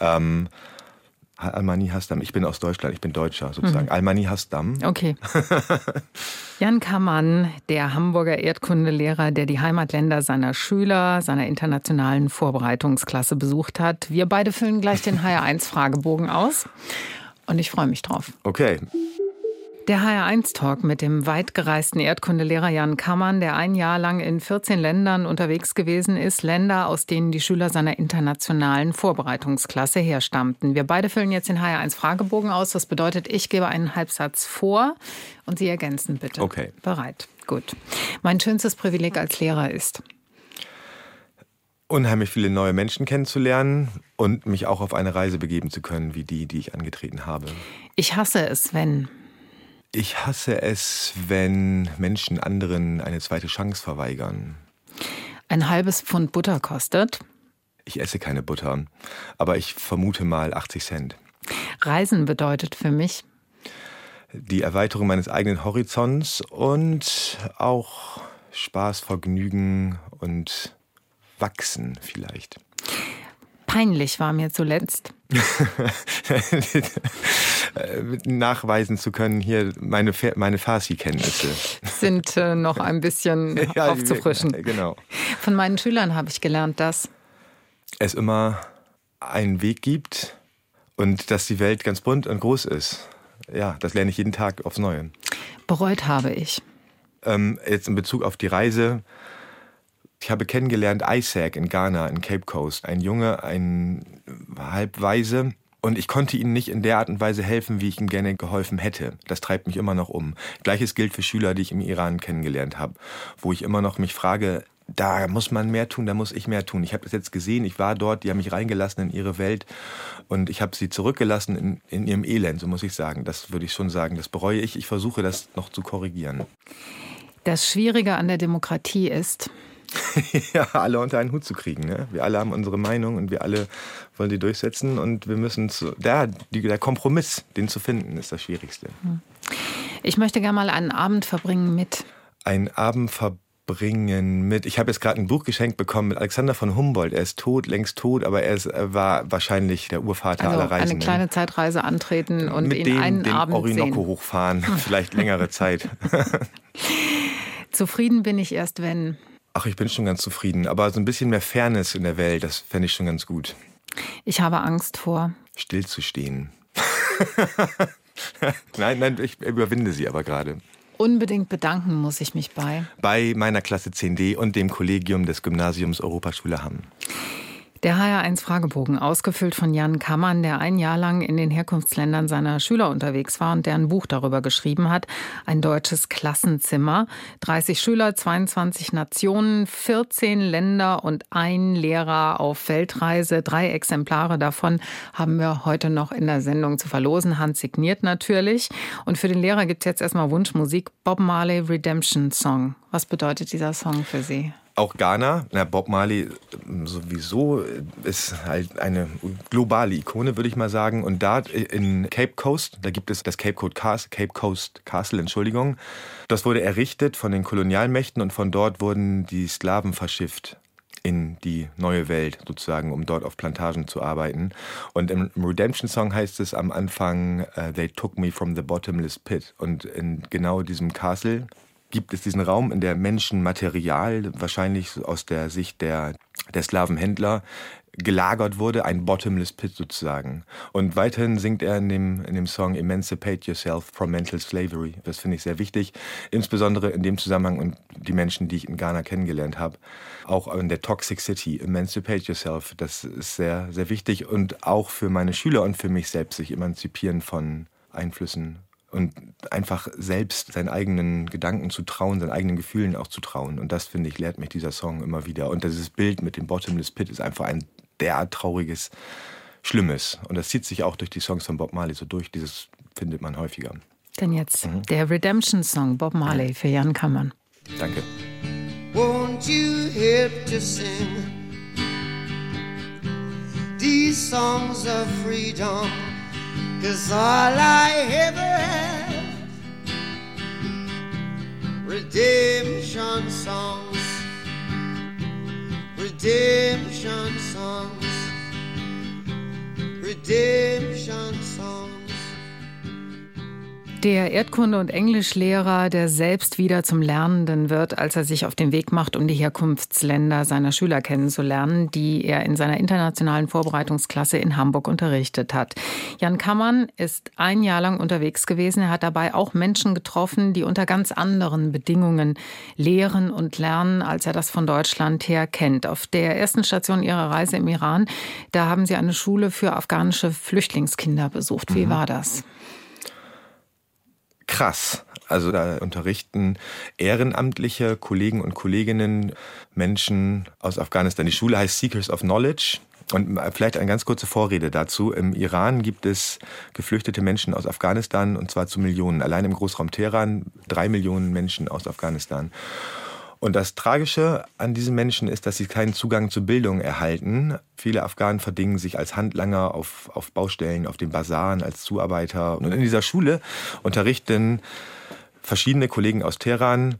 Almani Hasdam. Ich bin aus Deutschland, ich bin Deutscher sozusagen. Almani Hasdam. Okay. Jan Kamman, der Hamburger Erdkundelehrer, der die Heimatländer seiner Schüler, seiner internationalen Vorbereitungsklasse besucht hat. Wir beide füllen gleich den HR1-Fragebogen aus und ich freue mich drauf. Okay. Der HR1-Talk mit dem weitgereisten Erdkundelehrer Jan Kamman, der ein Jahr lang in 14 Ländern unterwegs gewesen ist. Länder, aus denen die Schüler seiner internationalen Vorbereitungsklasse herstammten. Wir beide füllen jetzt den HR1-Fragebogen aus. Das bedeutet, ich gebe einen Halbsatz vor und Sie ergänzen bitte. Okay. Bereit. Gut. Mein schönstes Privileg als Lehrer ist? Unheimlich viele neue Menschen kennenzulernen und mich auch auf eine Reise begeben zu können, wie die ich angetreten habe. Ich hasse es, wenn... Ich hasse es, wenn Menschen anderen eine zweite Chance verweigern. Ein halbes Pfund Butter kostet? Ich esse keine Butter, aber ich vermute mal 80 Cent. Reisen bedeutet für mich? Die Erweiterung meines eigenen Horizonts und auch Spaß, Vergnügen und Wachsen vielleicht. Peinlich war mir zuletzt. Nachweisen zu können, hier meine Farsi-Kenntnisse. Sind noch ein bisschen aufzufrischen. Genau. Von meinen Schülern habe ich gelernt, dass es immer einen Weg gibt und dass die Welt ganz bunt und groß ist. Ja, das lerne ich jeden Tag aufs Neue. Bereut habe ich. Jetzt in Bezug auf die Reise. Ich habe kennengelernt Isaac in Ghana, in Cape Coast. Ein Junge, ein Halbwaise. Und ich konnte ihm nicht in der Art und Weise helfen, wie ich ihm gerne geholfen hätte. Das treibt mich immer noch um. Gleiches gilt für Schüler, die ich im Iran kennengelernt habe. Wo ich immer noch mich frage, da muss man mehr tun, da muss ich mehr tun. Ich habe das jetzt gesehen, ich war dort, die haben mich reingelassen in ihre Welt. Und ich habe sie zurückgelassen in ihrem Elend, so muss ich sagen. Das würde ich schon sagen, das bereue ich. Ich versuche das noch zu korrigieren. Das Schwierige an der Demokratie ist... Ja, alle unter einen Hut zu kriegen. Ne? Wir alle haben unsere Meinung und wir alle wollen die durchsetzen. Und wir müssen, der Kompromiss, den zu finden, ist das Schwierigste. Ich möchte gerne mal einen Abend verbringen mit... Einen Abend verbringen mit... Ich habe jetzt gerade ein Buch geschenkt bekommen mit Alexander von Humboldt. Er ist tot, längst tot, aber er war wahrscheinlich der Urvater aller Reisenden. Eine kleine Zeitreise antreten und mit ihn einen den Abend Orinoco sehen. hochfahren, vielleicht längere Zeit. Zufrieden bin ich erst, wenn... Ach, ich bin schon ganz zufrieden. Aber so ein bisschen mehr Fairness in der Welt, das fände ich schon ganz gut. Ich habe Angst vor... Stillzustehen. Nein, ich überwinde sie aber gerade. Unbedingt bedanken muss ich mich bei meiner Klasse 10D und dem Kollegium des Gymnasiums Europaschule Hamm. Der HR1-Fragebogen, ausgefüllt von Jan Kamman, der ein Jahr lang in den Herkunftsländern seiner Schüler unterwegs war und der ein Buch darüber geschrieben hat. Ein deutsches Klassenzimmer. 30 Schüler, 22 Nationen, 14 Länder und ein Lehrer auf Weltreise. 3 Exemplare davon haben wir heute noch in der Sendung zu verlosen. Handsigniert natürlich. Und für den Lehrer gibt es jetzt erstmal Wunschmusik. Bob Marley, Redemption Song. Was bedeutet dieser Song für Sie? Auch Ghana, Bob Marley sowieso ist halt eine globale Ikone, würde ich mal sagen. Und da in Cape Coast, da gibt es das Cape Coast Castle, Entschuldigung. Das wurde errichtet von den Kolonialmächten und von dort wurden die Sklaven verschifft in die neue Welt sozusagen, um dort auf Plantagen zu arbeiten. Und im Redemption Song heißt es am Anfang, they took me from the bottomless pit. Und in genau diesem Castle gibt es diesen Raum, in der Menschen Material, wahrscheinlich aus der Sicht der Sklavenhändler, gelagert wurde, ein Bottomless Pit sozusagen. Und weiterhin singt er in dem Song Emancipate Yourself from Mental Slavery. Das finde ich sehr wichtig, insbesondere in dem Zusammenhang und die Menschen, die ich in Ghana kennengelernt habe. Auch in der Toxic City, Emancipate Yourself, das ist sehr, sehr wichtig. Und auch für meine Schüler und für mich selbst, sich emanzipieren von Einflüssen und einfach selbst seinen eigenen Gedanken zu trauen, seinen eigenen Gefühlen auch zu trauen. Und das, finde ich, lehrt mich dieser Song immer wieder. Und dieses Bild mit dem Bottomless Pit ist einfach ein derart trauriges, Schlimmes. Und das zieht sich auch durch die Songs von Bob Marley so durch. Dieses findet man häufiger. Denn jetzt der Redemption-Song Bob Marley für Jan Kammann. Danke. Won't you help to sing these songs of freedom? 'Cause all I ever have, redemption songs, redemption songs, redemption songs. Der Erdkunde- und Englischlehrer, der selbst wieder zum Lernenden wird, als er sich auf den Weg macht, um die Herkunftsländer seiner Schüler kennenzulernen, die er in seiner internationalen Vorbereitungsklasse in Hamburg unterrichtet hat. Jan Kammann ist ein Jahr lang unterwegs gewesen. Er hat dabei auch Menschen getroffen, die unter ganz anderen Bedingungen lehren und lernen, als er das von Deutschland her kennt. Auf der ersten Station Ihrer Reise im Iran, da haben Sie eine Schule für afghanische Flüchtlingskinder besucht. Wie war das? Krass. Also da unterrichten ehrenamtliche Kollegen und Kolleginnen Menschen aus Afghanistan. Die Schule heißt Seekers of Knowledge. Und vielleicht eine ganz kurze Vorrede dazu. Im Iran gibt es geflüchtete Menschen aus Afghanistan, und zwar zu Millionen. Allein im Großraum Teheran 3 Millionen Menschen aus Afghanistan. Und das Tragische an diesen Menschen ist, dass sie keinen Zugang zu Bildung erhalten. Viele Afghanen verdingen sich als Handlanger auf Baustellen, auf den Basaren, als Zuarbeiter. Und in dieser Schule unterrichten verschiedene Kollegen aus Teheran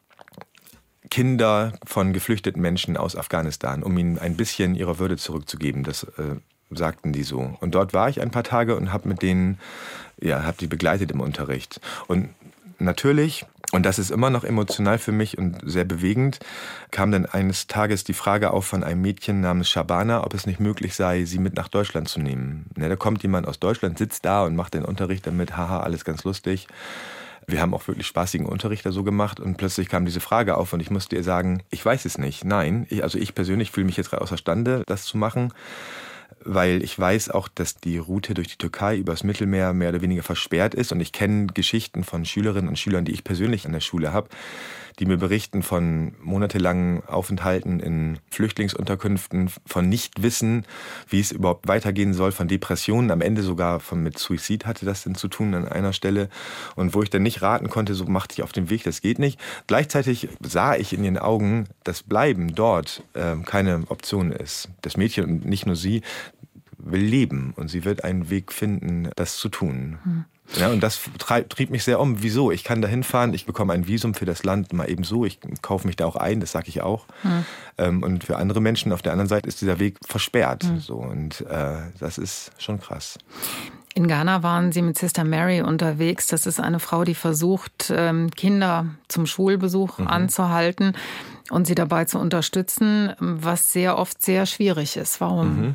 Kinder von geflüchteten Menschen aus Afghanistan, um ihnen ein bisschen ihre Würde zurückzugeben. Das sagten die so. Und dort war ich ein paar Tage und habe mit denen, habe die begleitet im Unterricht. Und natürlich, und das ist immer noch emotional für mich und sehr bewegend, kam dann eines Tages die Frage auf von einem Mädchen namens Shabana, ob es nicht möglich sei, sie mit nach Deutschland zu nehmen. Da kommt jemand aus Deutschland, sitzt da und macht den Unterricht damit, haha, alles ganz lustig. Wir haben auch wirklich spaßigen Unterricht da so gemacht und plötzlich kam diese Frage auf und ich musste ihr sagen, ich weiß es nicht. Nein, ich persönlich fühle mich jetzt gerade außerstande, das zu machen, weil ich weiß auch, dass die Route durch die Türkei übers Mittelmeer mehr oder weniger versperrt ist. Und ich kenne Geschichten von Schülerinnen und Schülern, die ich persönlich an der Schule habe, die mir berichten von monatelangen Aufenthalten in Flüchtlingsunterkünften, von Nichtwissen, wie es überhaupt weitergehen soll, von Depressionen, am Ende sogar mit Suizid hatte das denn zu tun an einer Stelle. Und wo ich dann nicht raten konnte, so macht sich auf den Weg, das geht nicht. Gleichzeitig sah ich in ihren Augen, dass Bleiben dort keine Option ist. Das Mädchen und nicht nur sie will leben und sie wird einen Weg finden, das zu tun. Ja, und das trieb mich sehr um. Wieso? Ich kann da hinfahren, ich bekomme ein Visum für das Land mal eben so, ich kaufe mich da auch ein, das sage ich auch. Und für andere Menschen auf der anderen Seite ist dieser Weg versperrt. So, und das ist schon krass. In Ghana waren Sie mit Sister Mary unterwegs. Das ist eine Frau, die versucht, Kinder zum Schulbesuch anzuhalten und sie dabei zu unterstützen, was sehr oft sehr schwierig ist. Warum?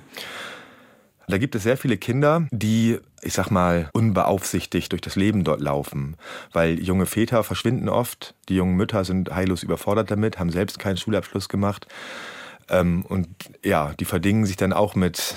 Da gibt es sehr viele Kinder, die, ich sag mal, unbeaufsichtigt durch das Leben dort laufen. Weil junge Väter verschwinden oft, die jungen Mütter sind heillos überfordert damit, haben selbst keinen Schulabschluss gemacht. Und ja, die verdingen sich dann auch mit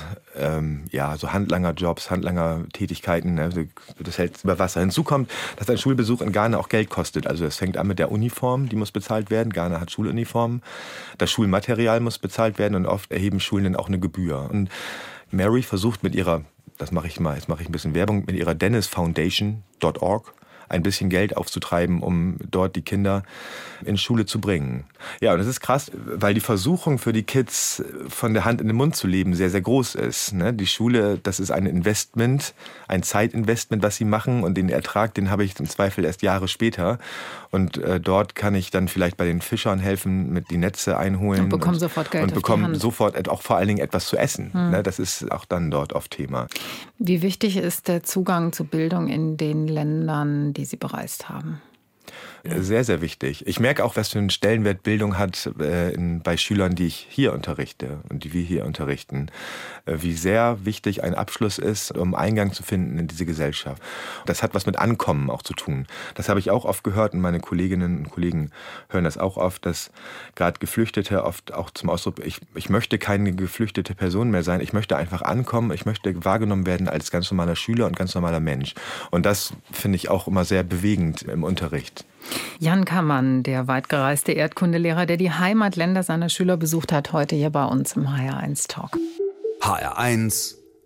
so Handlangerjobs, Handlangertätigkeiten, das hält über Wasser. Hinzu kommt, dass ein Schulbesuch in Ghana auch Geld kostet. Also es fängt an mit der Uniform, die muss bezahlt werden. Ghana hat Schuluniformen. Das Schulmaterial muss bezahlt werden und oft erheben Schulen dann auch eine Gebühr. Und Mary versucht mit ihrer, jetzt mache ich ein bisschen Werbung, mit ihrer dennisfoundation.org ein bisschen Geld aufzutreiben, um dort die Kinder in Schule zu bringen. Ja, und das ist krass, weil die Versuchung für die Kids von der Hand in den Mund zu leben sehr, sehr groß ist. Die Schule, das ist ein Investment, ein Zeitinvestment, was sie machen und den Ertrag, den habe ich im Zweifel erst Jahre später. Und dort kann ich dann vielleicht bei den Fischern helfen, mit die Netze einholen. Und bekomme sofort Geld und bekomme sofort auch vor allen Dingen etwas zu essen. Das ist auch dann dort oft Thema. Wie wichtig ist der Zugang zu Bildung in den Ländern, die Sie bereist haben? Sehr, sehr wichtig. Ich merke auch, was für einen Stellenwert Bildung hat bei Schülern, die ich hier unterrichte und die wir hier unterrichten. Wie sehr wichtig ein Abschluss ist, um Eingang zu finden in diese Gesellschaft. Das hat was mit Ankommen auch zu tun. Das habe ich auch oft gehört und meine Kolleginnen und Kollegen hören das auch oft, dass gerade Geflüchtete oft auch zum Ausdruck, ich möchte keine geflüchtete Person mehr sein, ich möchte einfach ankommen, ich möchte wahrgenommen werden als ganz normaler Schüler und ganz normaler Mensch. Und das finde ich auch immer sehr bewegend im Unterricht. Jan Kammann, der weitgereiste Erdkundelehrer, der die Heimatländer seiner Schüler besucht hat, heute hier bei uns im HR1 Talk. HR1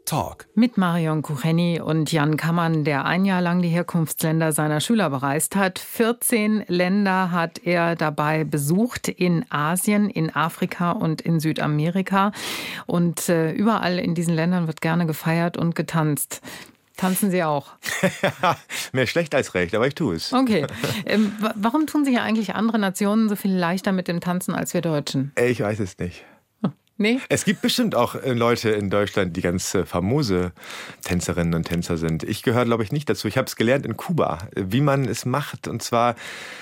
Talk. Mit Marion Kucheni und Jan Kammann, der ein Jahr lang die Herkunftsländer seiner Schüler bereist hat. 14 Länder hat er dabei besucht, in Asien, in Afrika und in Südamerika. Und überall in diesen Ländern wird gerne gefeiert und getanzt. Tanzen Sie auch? Mehr schlecht als recht, aber ich tue es. Okay. Warum tun sich ja eigentlich andere Nationen so viel leichter mit dem Tanzen als wir Deutschen? Ich weiß es nicht. Nee? Es gibt bestimmt auch Leute in Deutschland, die ganz famose Tänzerinnen und Tänzer sind. Ich gehöre, glaube ich, nicht dazu. Ich habe es gelernt in Kuba, wie man es macht. Und zwar,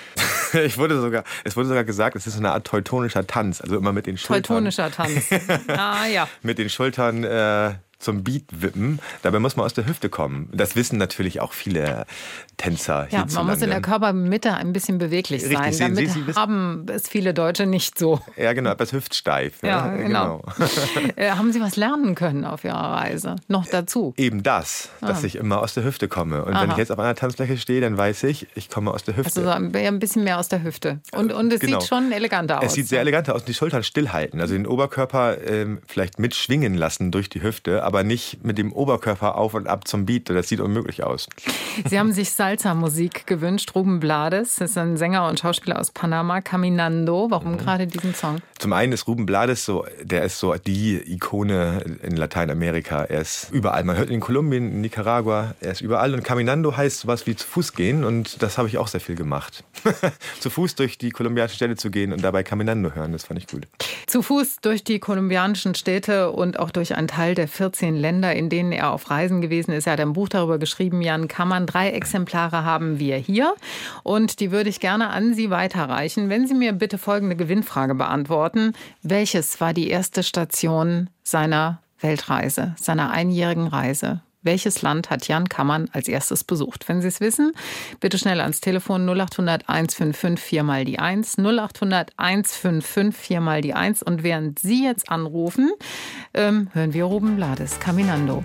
es wurde sogar gesagt, es ist so eine Art teutonischer Tanz. Also immer mit den Schultern. Teutonischer Tanz. Ah ja. Mit den Schultern zum Beat wippen. Dabei muss man aus der Hüfte kommen. Das wissen natürlich auch viele Tänzer hierzulande. Ja, man muss in der Körpermitte ein bisschen beweglich sein. Richtig, damit haben es viele Deutsche nicht so. Ja, genau, etwas hüftsteif. Ja, genau. Haben Sie was lernen können auf Ihrer Reise? Noch dazu? Eben das, dass ich immer aus der Hüfte komme. Und wenn ich jetzt auf einer Tanzfläche stehe, dann weiß ich komme aus der Hüfte. Also ein bisschen mehr aus der Hüfte. Und es sieht schon eleganter aus. Es sieht sehr eleganter aus. Und die Schultern stillhalten. Also den Oberkörper vielleicht mitschwingen lassen durch die Hüfte, aber nicht mit dem Oberkörper auf und ab zum Beat. Das sieht unmöglich aus. Sie haben sich Salsa-Musik gewünscht. Ruben Blades, das ist ein Sänger und Schauspieler aus Panama. Caminando. Warum gerade diesen Song? Zum einen ist Ruben Blades der ist so die Ikone in Lateinamerika. Er ist überall. Man hört ihn in Kolumbien, in Nicaragua. Er ist überall. Und Caminando heißt sowas wie zu Fuß gehen. Und das habe ich auch sehr viel gemacht. Zu Fuß durch die kolumbianische Städte zu gehen und dabei Caminando hören. Das fand ich gut. Zu Fuß durch die kolumbianischen Städte und auch durch einen Teil der 14 Länder, in denen er auf Reisen gewesen ist. Er hat ein Buch darüber geschrieben, Jan Kammann. 3 Exemplare haben wir hier und die würde ich gerne an Sie weiterreichen. Wenn Sie mir bitte folgende Gewinnfrage beantworten. Welches war die erste Station seiner Weltreise, seiner einjährigen Reise? Welches Land hat Jan Kammann als erstes besucht? Wenn Sie es wissen, bitte schnell ans Telefon 0800 155 4 mal die 1, 0800 155 4 mal die 1. Und während Sie jetzt anrufen, hören wir Ruben Blades, Caminando.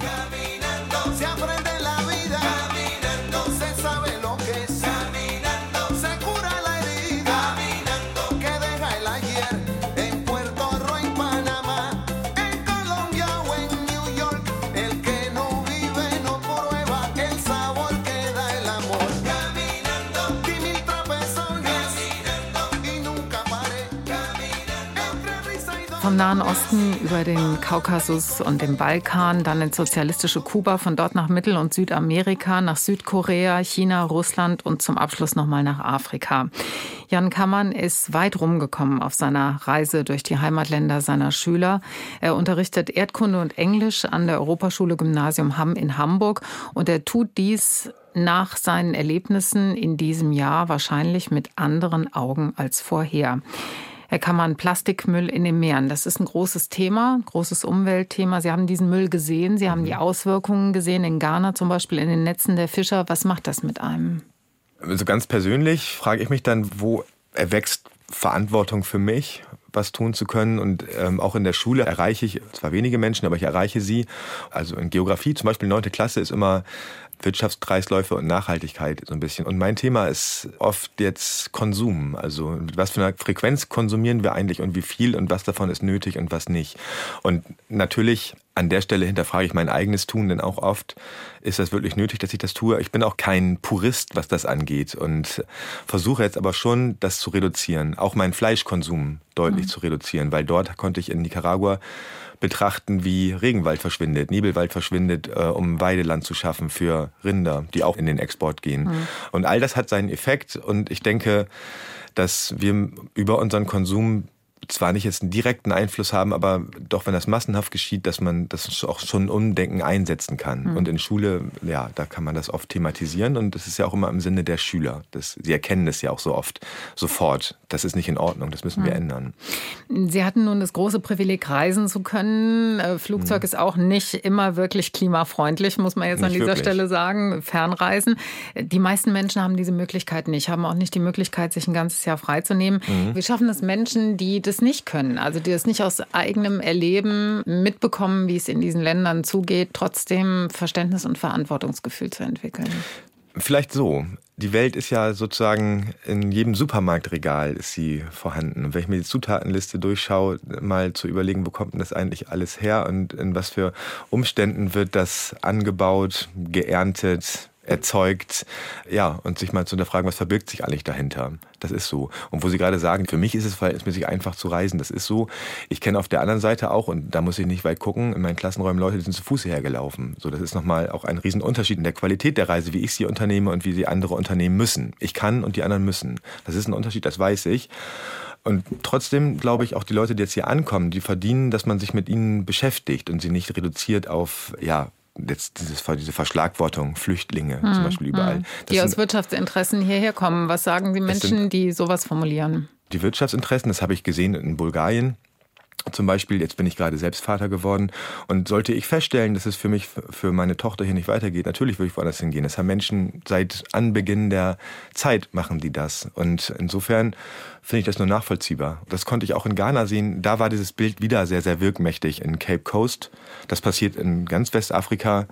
Vom Nahen Osten über den Kaukasus und den Balkan, dann ins sozialistische Kuba, von dort nach Mittel- und Südamerika, nach Südkorea, China, Russland und zum Abschluss nochmal nach Afrika. Jan Kammann ist weit rumgekommen auf seiner Reise durch die Heimatländer seiner Schüler. Er unterrichtet Erdkunde und Englisch an der Europaschule Gymnasium Hamm in Hamburg und er tut dies nach seinen Erlebnissen in diesem Jahr wahrscheinlich mit anderen Augen als vorher. Herr Kammann, Plastikmüll in den Meeren, das ist ein großes Thema, großes Umweltthema. Sie haben diesen Müll gesehen, Sie haben die Auswirkungen gesehen, in Ghana zum Beispiel, in den Netzen der Fischer. Was macht das mit einem? Also ganz persönlich frage ich mich dann, wo erwächst Verantwortung für mich, was tun zu können. Und auch in der Schule erreiche ich zwar wenige Menschen, aber ich erreiche sie. Also in Geografie, zum Beispiel 9. Klasse, ist immer Wirtschaftskreisläufe und Nachhaltigkeit so ein bisschen. Und mein Thema ist oft jetzt Konsum. Also mit was für einer Frequenz konsumieren wir eigentlich und wie viel und was davon ist nötig und was nicht. Und natürlich an der Stelle hinterfrage ich mein eigenes Tun, denn auch oft ist das wirklich nötig, dass ich das tue. Ich bin auch kein Purist, was das angeht und versuche jetzt aber schon, das zu reduzieren. Auch meinen Fleischkonsum deutlich zu reduzieren, weil dort konnte ich in Nicaragua betrachten, wie Regenwald verschwindet, Nebelwald verschwindet, um Weideland zu schaffen für Rinder, die auch in den Export gehen. Und all das hat seinen Effekt und ich denke, dass wir über unseren Konsum zwar nicht jetzt einen direkten Einfluss haben, aber doch, wenn das massenhaft geschieht, dass man das auch schon Umdenken einsetzen kann. Und in Schule, ja, da kann man das oft thematisieren und das ist ja auch immer im Sinne der Schüler. Sie erkennen das ja auch so oft sofort. Das ist nicht in Ordnung, das müssen wir ändern. Sie hatten nun das große Privileg, reisen zu können. Flugzeug ist auch nicht immer wirklich klimafreundlich, muss man jetzt nicht an dieser Stelle sagen. Fernreisen. Die meisten Menschen haben diese Möglichkeit nicht, haben auch nicht die Möglichkeit, sich ein ganzes Jahr freizunehmen. Wir schaffen es Menschen, die das nicht können, also die das nicht aus eigenem Erleben mitbekommen, wie es in diesen Ländern zugeht, trotzdem Verständnis und Verantwortungsgefühl zu entwickeln? Vielleicht so. Die Welt ist ja sozusagen in jedem Supermarktregal ist sie vorhanden. Und wenn ich mir die Zutatenliste durchschaue, mal zu überlegen, wo kommt denn das eigentlich alles her und in was für Umständen wird das angebaut, geerntet, erzeugt, ja, und sich mal zu hinterfragen, was verbirgt sich eigentlich dahinter. Das ist so. Und wo Sie gerade sagen, für mich ist es verhältnismäßig einfach zu reisen, das ist so. Ich kenne auf der anderen Seite auch, und da muss ich nicht weit gucken, in meinen Klassenräumen Leute, die sind zu Fuß hergelaufen. So, das ist nochmal auch ein Riesenunterschied in der Qualität der Reise, wie ich sie unternehme und wie sie andere unternehmen müssen. Ich kann und die anderen müssen. Das ist ein Unterschied, das weiß ich. Und trotzdem glaube ich, auch die Leute, die jetzt hier ankommen, die verdienen, dass man sich mit ihnen beschäftigt und sie nicht reduziert auf, ja, jetzt diese Verschlagwortung, Flüchtlinge zum Beispiel überall. Die aus Wirtschaftsinteressen hierher kommen. Was sagen Sie Menschen, die sowas formulieren? Die Wirtschaftsinteressen, das habe ich gesehen in Bulgarien. Zum Beispiel, jetzt bin ich gerade selbst Vater geworden und sollte ich feststellen, dass es für mich, für meine Tochter hier nicht weitergeht, natürlich würde ich woanders hingehen. Das haben Menschen seit Anbeginn der Zeit machen die das. Und insofern finde ich das nur nachvollziehbar. Das konnte ich auch in Ghana sehen. Da war dieses Bild wieder sehr, sehr wirkmächtig in Cape Coast. Das passiert in ganz Westafrika.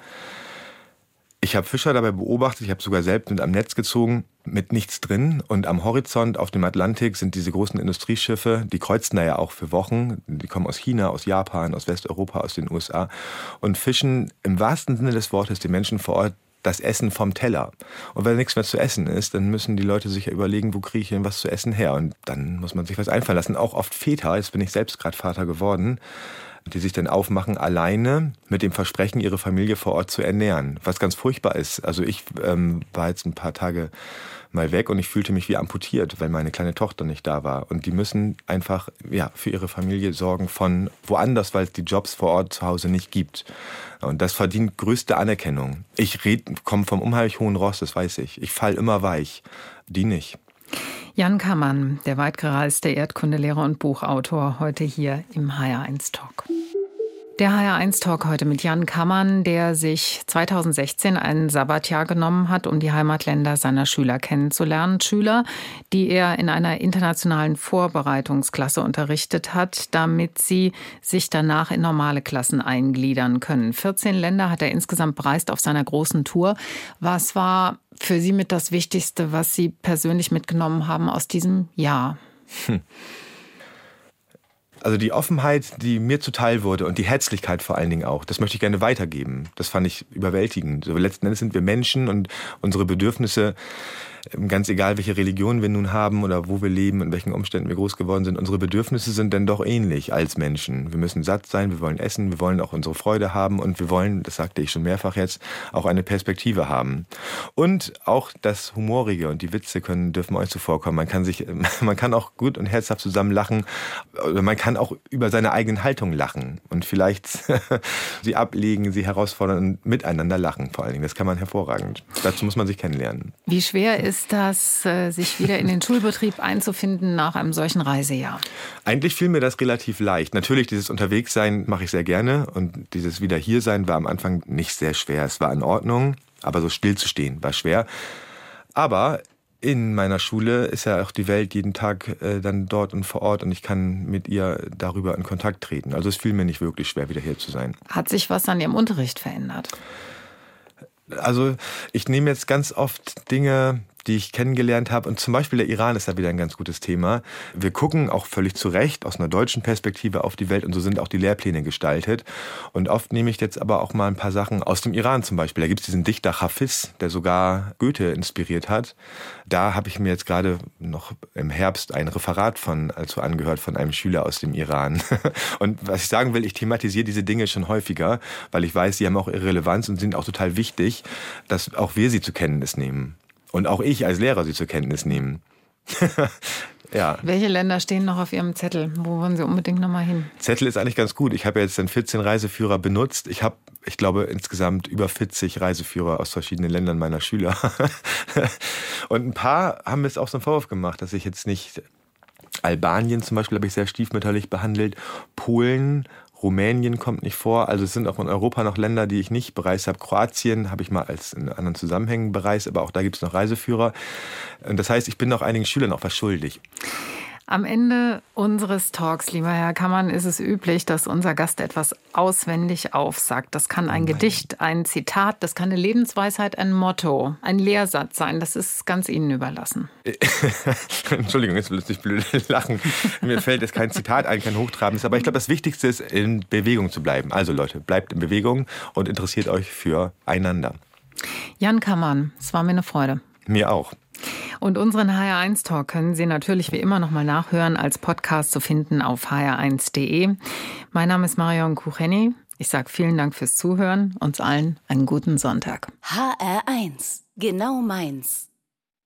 Ich habe Fischer dabei beobachtet, ich habe sogar selbst mit am Netz gezogen, mit nichts drin. Und am Horizont auf dem Atlantik sind diese großen Industrieschiffe, die kreuzen da ja auch für Wochen. Die kommen aus China, aus Japan, aus Westeuropa, aus den USA und fischen im wahrsten Sinne des Wortes den Menschen vor Ort das Essen vom Teller. Und wenn nichts mehr zu essen ist, dann müssen die Leute sich ja überlegen, wo kriege ich denn was zu essen her? Und dann muss man sich was einfallen lassen. Auch oft Väter, jetzt bin ich selbst gerade Vater geworden, die sich dann aufmachen, alleine mit dem Versprechen, ihre Familie vor Ort zu ernähren. Was ganz furchtbar ist. Also ich war jetzt ein paar Tage mal weg und ich fühlte mich wie amputiert, weil meine kleine Tochter nicht da war. Und die müssen einfach für ihre Familie sorgen von woanders, weil es die Jobs vor Ort zu Hause nicht gibt. Und das verdient größte Anerkennung. Ich komme vom unheimlich hohen Ross, das weiß ich. Ich fall immer weich. Die nicht. Jan Kammann, der weitgereiste Erdkundelehrer und Buchautor, heute hier im HR1 Talk. Der HR1 Talk heute mit Jan Kammann, der sich 2016 ein Sabbatjahr genommen hat, um die Heimatländer seiner Schüler kennenzulernen. Schüler, die er in einer internationalen Vorbereitungsklasse unterrichtet hat, damit sie sich danach in normale Klassen eingliedern können. 14 Länder hat er insgesamt bereist auf seiner großen Tour. Was war für Sie mit das Wichtigste, was Sie persönlich mitgenommen haben aus diesem Jahr? Also die Offenheit, die mir zuteil wurde und die Herzlichkeit vor allen Dingen auch, das möchte ich gerne weitergeben. Das fand ich überwältigend. So, letzten Endes sind wir Menschen und unsere Bedürfnisse, ganz egal welche Religion wir nun haben oder wo wir leben, in welchen Umständen wir groß geworden sind, unsere Bedürfnisse sind dann doch ähnlich als Menschen. Wir müssen satt sein, wir wollen essen, wir wollen auch unsere Freude haben und wir wollen, das sagte ich schon mehrfach jetzt, auch eine Perspektive haben. Und auch das Humorige und die Witze dürfen euch zuvorkommen. Man kann auch gut und herzhaft zusammen lachen oder man kann auch über seine eigenen Haltung lachen und vielleicht sie ablegen, sie herausfordern und miteinander lachen vor allen Dingen. Das kann man hervorragend. Dazu muss man sich kennenlernen. Wie schwer ist das, sich wieder in den Schulbetrieb einzufinden nach einem solchen Reisejahr? Eigentlich fiel mir das relativ leicht. Natürlich, dieses Unterwegssein mache ich sehr gerne und dieses Wieder-Hier-Sein war am Anfang nicht sehr schwer. Es war in Ordnung, aber so still zu stehen war schwer. Aber in meiner Schule ist ja auch die Welt jeden Tag dann dort und vor Ort und ich kann mit ihr darüber in Kontakt treten. Also es fiel mir nicht wirklich schwer, wieder hier zu sein. Hat sich was an Ihrem Unterricht verändert? Also ich nehme jetzt ganz oft Dinge, die ich kennengelernt habe. Und zum Beispiel der Iran ist da wieder ein ganz gutes Thema. Wir gucken auch völlig zu Recht aus einer deutschen Perspektive auf die Welt und so sind auch die Lehrpläne gestaltet. Und oft nehme ich jetzt aber auch mal ein paar Sachen aus dem Iran zum Beispiel. Da gibt es diesen Dichter Hafiz, der sogar Goethe inspiriert hat. Da habe ich mir jetzt gerade noch im Herbst ein Referat dazu angehört von einem Schüler aus dem Iran. Und was ich sagen will, ich thematisiere diese Dinge schon häufiger, weil ich weiß, sie haben auch ihre Relevanz und sind auch total wichtig, dass auch wir sie zur Kenntnis nehmen. Und auch ich als Lehrer sie zur Kenntnis nehmen. Ja. Welche Länder stehen noch auf Ihrem Zettel? Wo wollen Sie unbedingt noch mal hin? Zettel ist eigentlich ganz gut. Ich habe jetzt dann 14 Reiseführer benutzt. Ich habe, ich glaube, insgesamt über 40 Reiseführer aus verschiedenen Ländern meiner Schüler. Und ein paar haben mir jetzt auch so einen Vorwurf gemacht, dass ich jetzt nicht... Albanien zum Beispiel habe ich sehr stiefmütterlich behandelt. Polen, Rumänien kommt nicht vor. Also es sind auch in Europa noch Länder, die ich nicht bereist habe. Kroatien habe ich mal in anderen Zusammenhängen bereist, aber auch da gibt es noch Reiseführer. Und das heißt, ich bin auch einigen Schülern auch was schuldig. Am Ende unseres Talks, lieber Herr Kammann, ist es üblich, dass unser Gast etwas auswendig aufsagt. Das kann ein Gedicht, ein Zitat, das kann eine Lebensweisheit, ein Motto, ein Lehrsatz sein. Das ist ganz Ihnen überlassen. Entschuldigung, jetzt will ich blöd lachen. Mir fällt jetzt kein Zitat ein, kein Hochtrabendes. Aber ich glaube, das Wichtigste ist, in Bewegung zu bleiben. Also Leute, bleibt in Bewegung und interessiert euch füreinander. Jan Kammann, es war mir eine Freude. Mir auch. Und unseren HR1-Talk können Sie natürlich wie immer nochmal nachhören, als Podcast zu finden auf hr1.de. Mein Name ist Marion Kucheni. Ich sage vielen Dank fürs Zuhören. Uns allen einen guten Sonntag. HR1, genau meins.